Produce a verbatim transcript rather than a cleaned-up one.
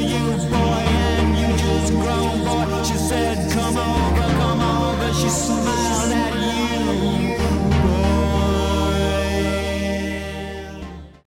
you, boy, and you just grown, boy. She said, come over, come over. She smiled at you.